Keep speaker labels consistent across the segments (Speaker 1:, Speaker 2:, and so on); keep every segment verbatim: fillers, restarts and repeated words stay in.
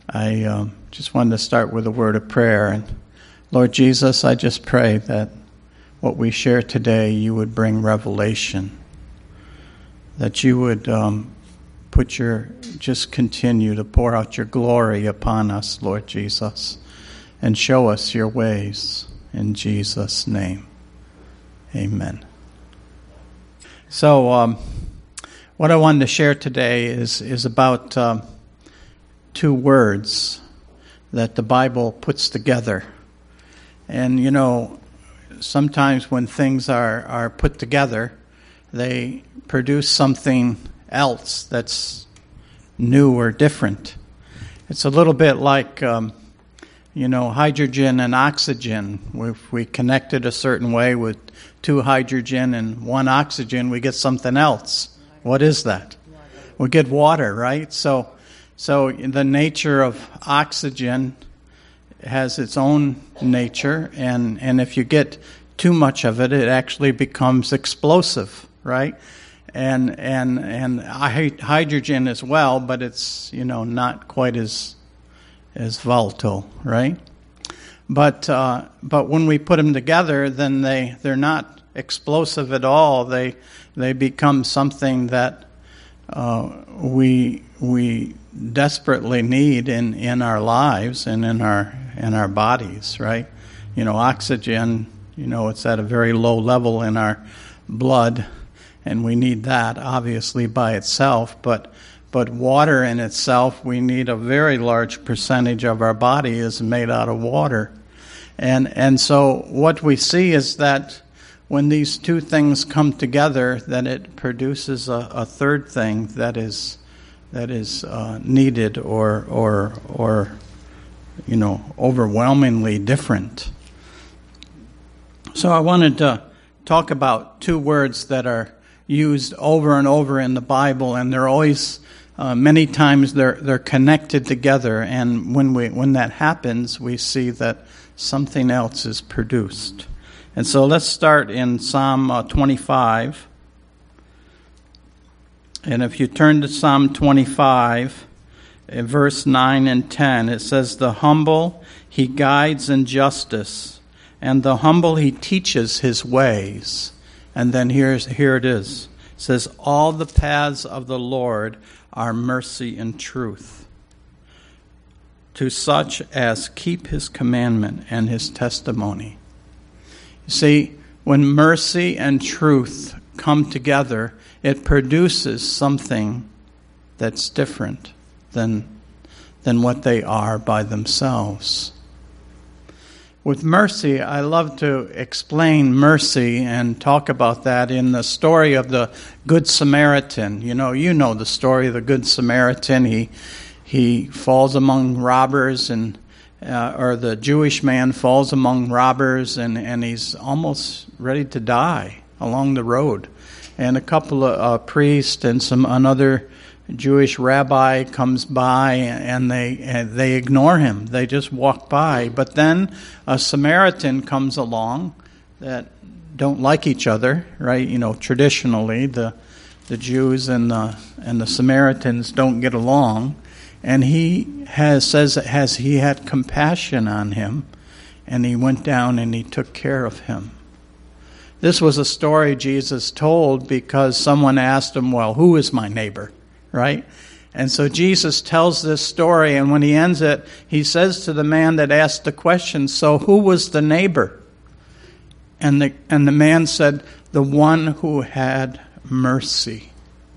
Speaker 1: I um, just wanted to start with a word of prayer. And Lord Jesus, I just pray that what we share today, you would bring revelation, that you would um, put your, just continue to pour out your glory upon us, Lord Jesus, and show us your ways. In Jesus' name, amen. So, um, what I wanted to share today is is about um, two words that the Bible puts together. And, you know, sometimes when things are, are put together, they produce something else that's new or different. It's a little bit like, um, you know, hydrogen and oxygen. If we connect it a certain way with two hydrogen and one oxygen, we get something else. What is that? We get water, right? So, so the nature of oxygen has its own nature, and, and if you get too much of it, it actually becomes explosive, right? And and and hydrogen as well, but it's, you know, not quite as as volatile, right? But uh, but when we put them together, then they they're not explosive at all. They they become something that uh, we we desperately need in, in our lives and in our in our bodies, right? You know, oxygen, you know, it's at a very low level in our blood, and we need that obviously by itself, but but water in itself, we need a very large percentage of our body is made out of water. And and so what we see is that when these two things come together, then it produces a, a third thing that is that is uh, needed or or or you know overwhelmingly different. So I wanted to talk about two words that are used over and over in the Bible, and they're always uh, many times they're they're connected together. And when we when that happens, we see that something else is produced. And so let's start in Psalm uh, twenty-five. And if you turn to Psalm twenty-five, in verse nine and ten, it says, "The humble he guides in justice, and the humble he teaches his ways." And then here's here it is. It says, "All the paths of the Lord are mercy and truth, to such as keep his commandment and his testimony." You see, when mercy and truth come together, it produces something that's different than, than what they are by themselves. With mercy, I love to explain mercy and talk about that in the story of the Good Samaritan. You know, you know the story of the Good Samaritan. He he falls among robbers, and uh, or the Jewish man falls among robbers, and, and he's almost ready to die along the road. And a couple of uh, priests and some another Jewish rabbi comes by, and they and they ignore him. They just walk by. But then a Samaritan comes along that don't like each other, right? You know, traditionally the the Jews and the and the Samaritans don't get along, and he has says has he had compassion on him, and he went down and he took care of him. This was a story Jesus told because someone asked him, "Well, who is my neighbor?" Right? And so Jesus tells this story, and when he ends it, he says to the man that asked the question, "So who was the neighbor?" And the and the man said, "The one who had mercy."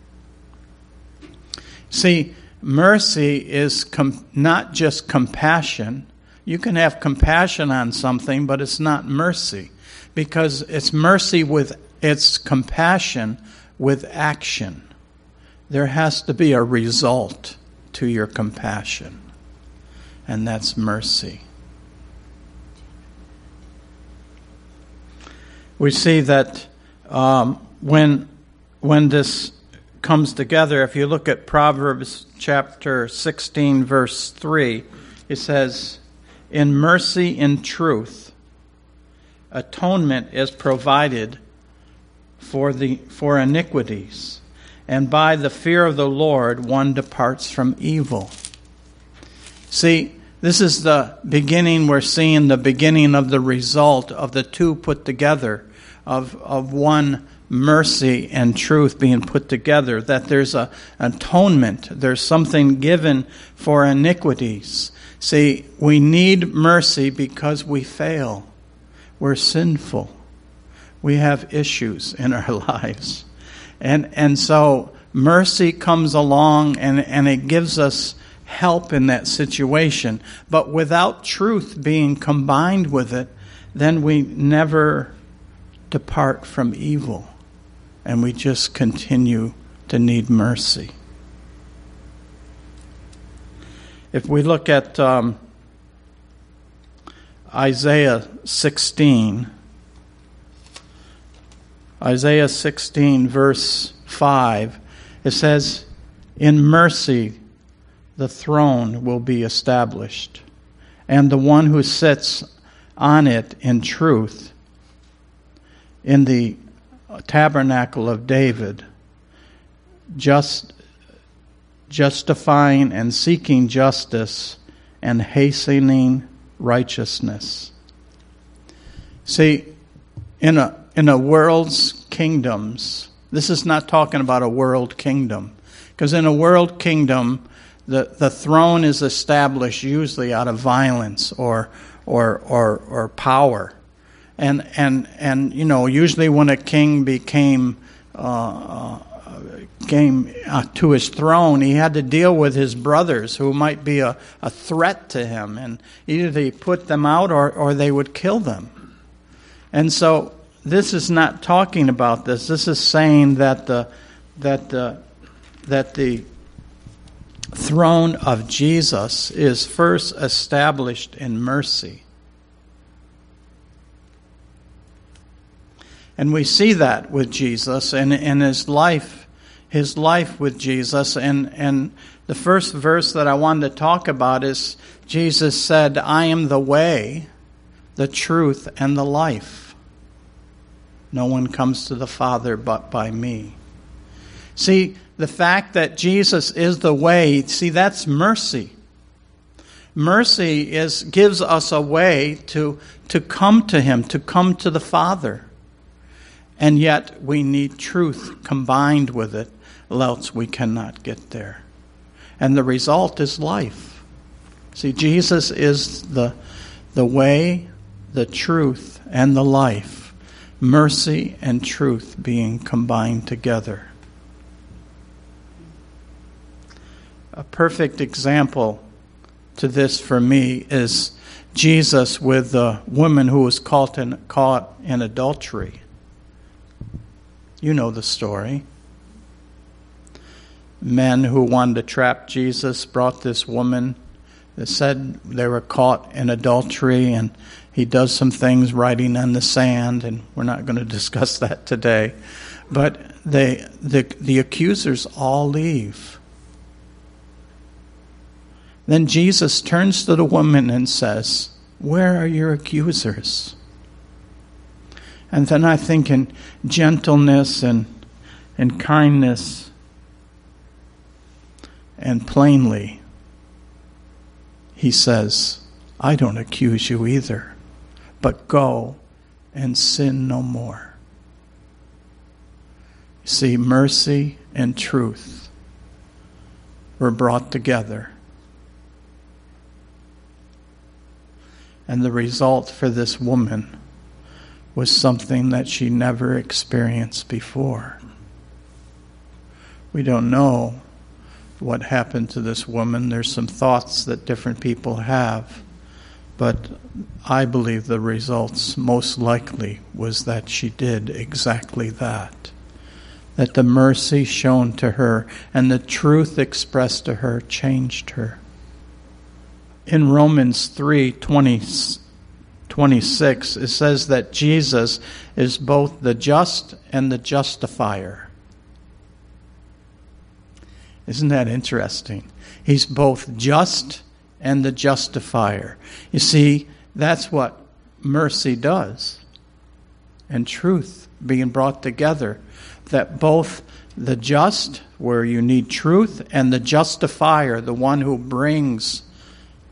Speaker 1: See, mercy is com- not just compassion. You can have compassion on something, but it's not mercy, because it's mercy with it's compassion with action. There has to be a result to your compassion, and that's mercy. We see that um, when when this comes together, if you look at Proverbs chapter sixteen, verse three, it says, "In mercy and truth, atonement is provided for the for iniquities, and by the fear of the Lord one departs from evil." See, this is the beginning, we're seeing the beginning of the result of the two put together, of, of one mercy and truth being put together, that there's a atonement, there's something given for iniquities. See, we need mercy because we fail. We're sinful. We have issues in our lives. And and so mercy comes along and, and it gives us help in that situation. But without truth being combined with it, then we never depart from evil. And we just continue to need mercy. If we look at um, Isaiah sixteen, Isaiah sixteen, verse five, it says, "In mercy the throne will be established, and the one who sits on it in truth, in the tabernacle of David, just justifying and seeking justice and hastening righteousness." See, in a in a world's kingdoms, this is not talking about a world kingdom, because in a world kingdom, the, the throne is established usually out of violence or or or, or power. And and and you know, usually when a king became uh, came uh, to his throne, he had to deal with his brothers who might be a, a threat to him, and either they put them out or, or they would kill them. And so this is not talking about this. This is saying that the that the that the throne of Jesus is first established in mercy. And we see that with Jesus and in his life, his life with Jesus. And, and the first verse that I wanted to talk about is Jesus said, "I am the way, the truth, and the life. No one comes to the Father but by me." See, the fact that Jesus is the way, see, that's mercy. Mercy is gives us a way to, to come to him, to come to the Father. And yet we need truth combined with it, else we cannot get there. And the result is life. See, Jesus is the, the way, the truth, and the life. Mercy and truth being combined together. A perfect example to this for me is Jesus with the woman who was caught in, caught in adultery. You know the story. Men who wanted to trap Jesus brought this woman that said they were caught in adultery, and he does some things writing on the sand, and we're not going to discuss that today. But they, the, the accusers all leave. Then Jesus turns to the woman and says, "Where are your accusers?" And then I think in gentleness and, and kindness and plainly, he says, "I don't accuse you either, but go and sin no more." You see, mercy and truth were brought together. And the result for this woman was something that she never experienced before. We don't know what happened to this woman. There's some thoughts that different people have. But I believe the results most likely was that she did exactly that. That the mercy shown to her and the truth expressed to her changed her. In Romans three twenty, twenty-six, it says that Jesus is both the just and the justifier. Isn't that interesting? He's both just and the justifier. You see, that's what mercy does. And truth being brought together. That both the just, where you need truth, and the justifier, the one who brings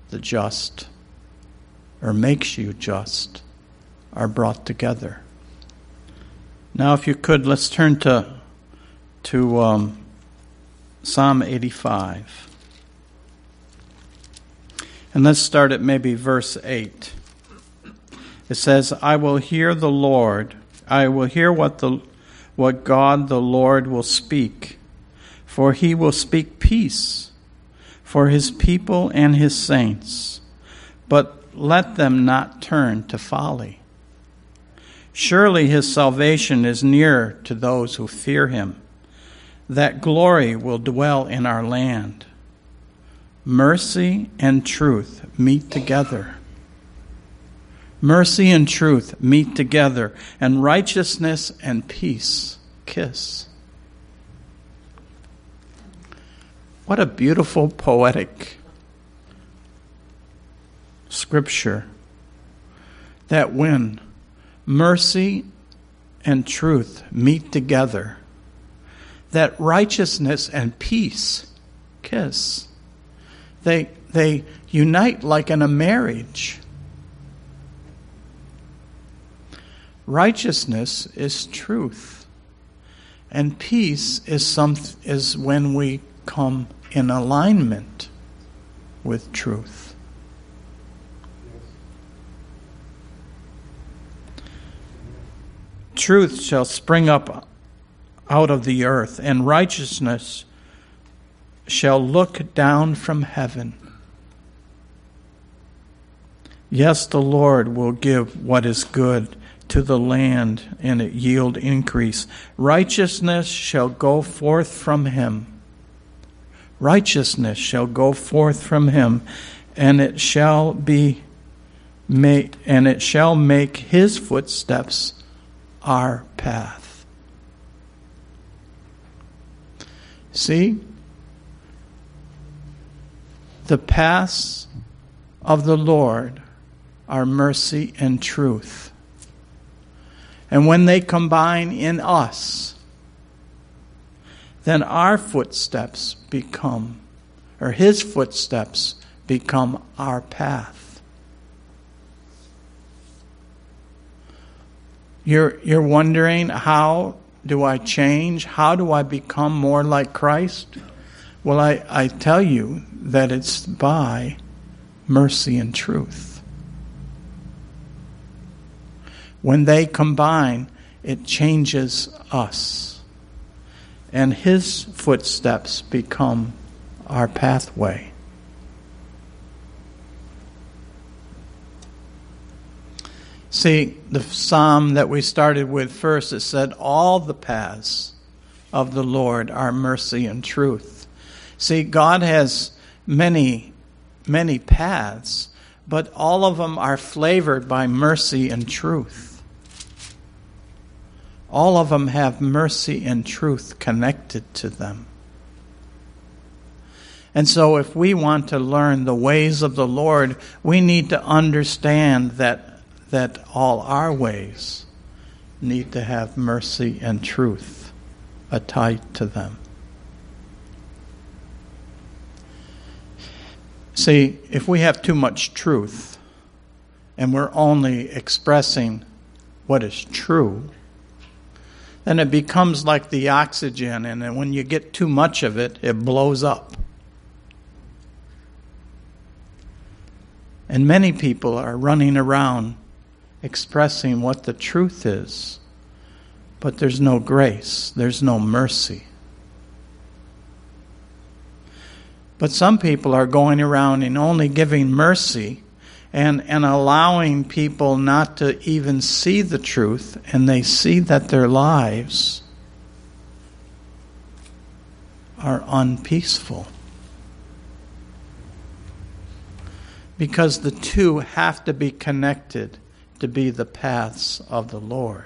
Speaker 1: the just, or makes you just, are brought together. Now, if you could, let's turn to to um, Psalm eighty-five. And let's start at maybe verse eight. It says, I will hear the Lord, I will hear what the what God the Lord will speak, for he will speak peace for his people and his saints, but let them not turn to folly. Surely his salvation is near to those who fear him. That glory will dwell in our land. Mercy and truth meet together. Mercy and truth meet together, and righteousness and peace kiss. What a beautiful poetic scripture, that when mercy and truth meet together, that righteousness and peace kiss. They they unite like in a marriage. Righteousness is truth, and peace is some is when we come in alignment with truth. Truth shall spring up out of the earth, and righteousness shall look down from heaven. Yes, the Lord will give what is good to the land, and it yield increase. Righteousness shall go forth from him. Righteousness shall go forth from him, and it shall be make, and it shall make his footsteps our path. See, the paths of the Lord are mercy and truth. And when they combine in us, then our footsteps become, or his footsteps become our path. You're, you're wondering, how do I change? How do I become more like Christ? Well, I, I tell you that it's by mercy and truth. When they combine, it changes us. And his footsteps become our pathway. See, the psalm that we started with first, it said, all the paths of the Lord are mercy and truth. See, God has many, many paths, but all of them are flavored by mercy and truth. All of them have mercy and truth connected to them. And so if we want to learn the ways of the Lord, we need to understand that that all our ways need to have mercy and truth tied to them. See, if we have too much truth and we're only expressing what is true, then it becomes like the oxygen, and then when you get too much of it, it blows up. And many people are running around expressing what the truth is, but there's no grace, there's no mercy. But some people are going around and only giving mercy and, and allowing people not to even see the truth, and they see that their lives are unpeaceful. Because the two have to be connected to be the paths of the Lord.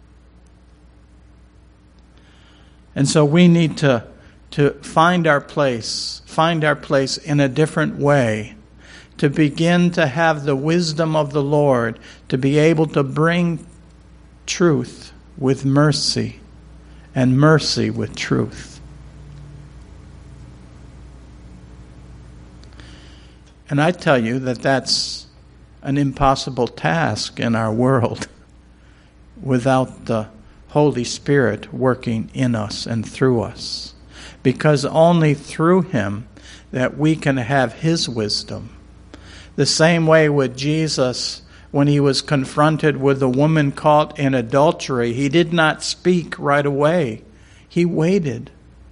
Speaker 1: And so we need to, to find our place, find our place in a different way, to begin to have the wisdom of the Lord, to be able to bring truth with mercy and mercy with truth. And I tell you that that's an impossible task in our world without the Holy Spirit working in us and through us. Because only through Him that we can have His wisdom. The same way with Jesus, when He was confronted with the woman caught in adultery, He did not speak right away. He waited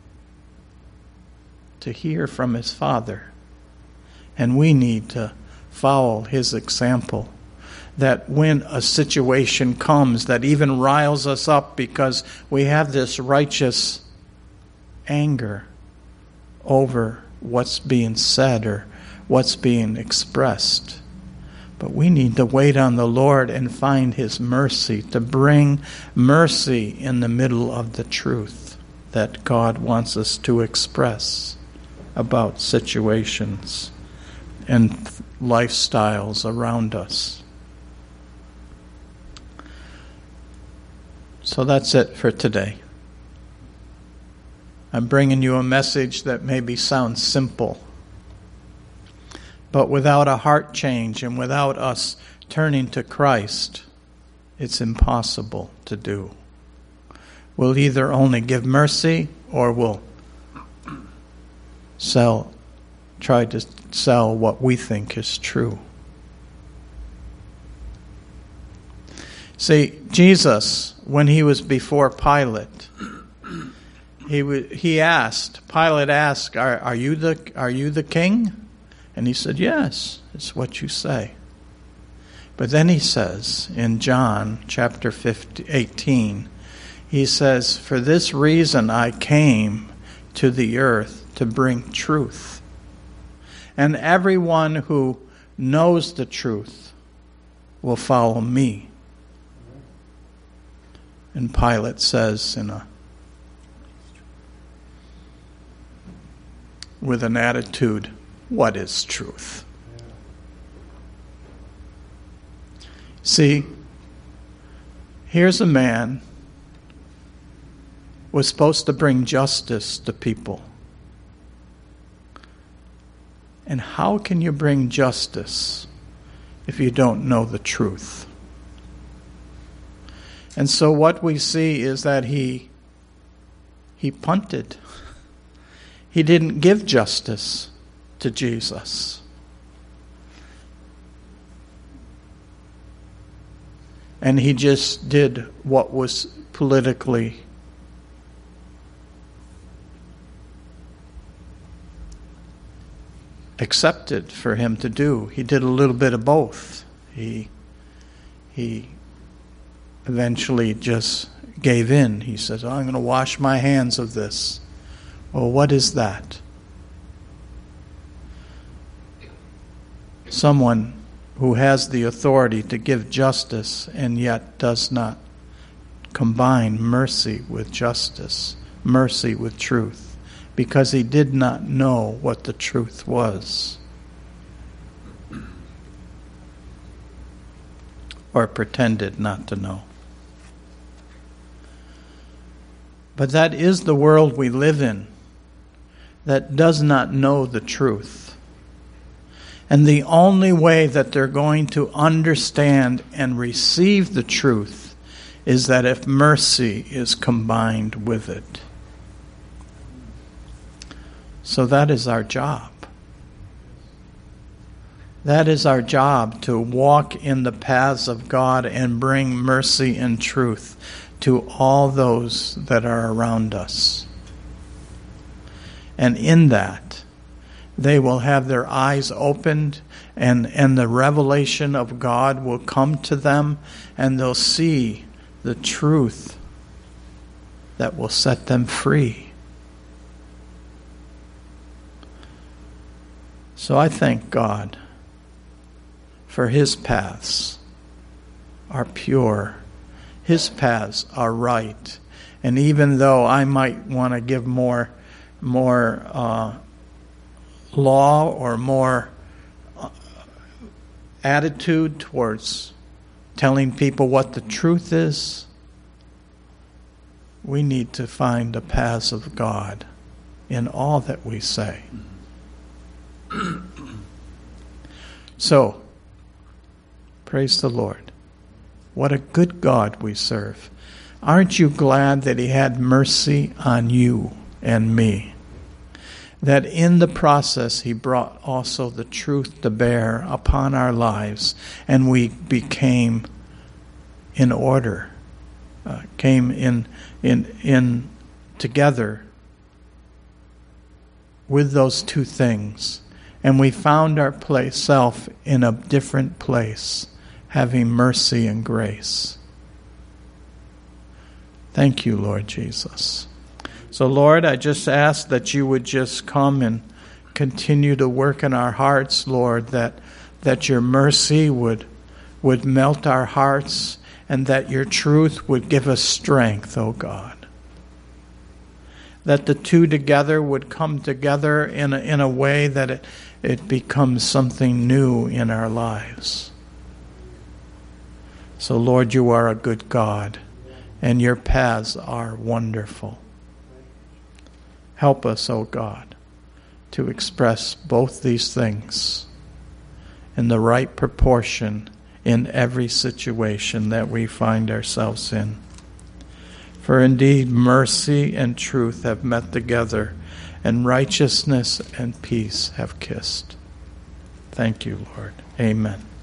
Speaker 1: to hear from His Father. And we need to follow His example. That when a situation comes that even riles us up because we have this righteous anger over what's being said or what's being expressed. But we need to wait on the Lord and find His mercy, to bring mercy in the middle of the truth that God wants us to express about situations and lifestyles around us. So that's it for today. I'm bringing you a message that maybe sounds simple, but without a heart change and without us turning to Christ, it's impossible to do. We'll either only give mercy or we'll sell, try to sell what we think is true. See, Jesus, when He was before Pilate, he w- he asked, Pilate asked, are, are you the are you the king? And He said, yes, it's what you say. But then He says in John chapter eighteen, He says, for this reason I came to the earth to bring truth. And everyone who knows the truth will follow me. And Pilate says in a with an attitude, what is truth? See, here's a man was supposed to bring justice to people. And how can you bring justice if you don't know the truth? And so what we see is that he he punted. He didn't give justice to Jesus. And he just did what was politically accepted for him to do. He did a little bit of both. He he eventually just gave in. He says, oh, I'm going to wash my hands of this. Well, what is that? Someone who has the authority to give justice and yet does not combine mercy with justice, mercy with truth, because he did not know what the truth was. Or pretended not to know. But that is the world we live in, that does not know the truth. And the only way that they're going to understand and receive the truth is that if mercy is combined with it. So that is our job. That is our job, to walk in the paths of God and bring mercy and truth to all those that are around us. And in that, they will have their eyes opened, and, and the revelation of God will come to them, and they'll see the truth that will set them free. So I thank God for His paths are pure. His paths are right. And even though I might want to give more more uh, law or more uh, attitude towards telling people what the truth is, we need to find the paths of God in all that we say. So, praise the Lord. What a good God we serve. Aren't you glad that he had mercy on you and me? That in the process he brought also the truth to bear upon our lives, and we became in order, uh, came in in in together with those two things, and we found our place self in a different place, having mercy and grace. Thank you, Lord Jesus. So, Lord, I just ask that you would just come and continue to work in our hearts, Lord, that that your mercy would would melt our hearts, and that your truth would give us strength, oh God. That the two together would come together in a, in a way that it, it becomes something new in our lives. So, Lord, you are a good God, and your paths are wonderful. Help us, O God, to express both these things in the right proportion in every situation that we find ourselves in. For indeed, mercy and truth have met together, and righteousness and peace have kissed. Thank you, Lord. Amen.